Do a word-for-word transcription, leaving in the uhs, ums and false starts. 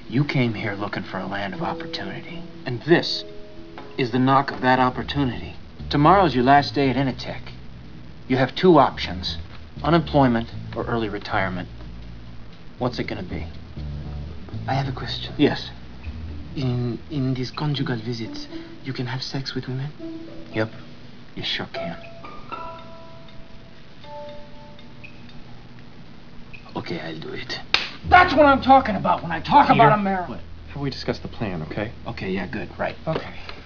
You came here looking for a land of opportunity. And this is the knock of that opportunity. Tomorrow's your last day at Initech. You have two options, unemployment or early retirement. What's it gonna be? I have a question. Yes. In in these conjugal visits, you can have sex with women? Yep, you sure can. Okay, I'll do it. That's what I'm talking about when I talk Peter, about America. Have we discussed the plan, okay? Okay, yeah, good, right. Okay.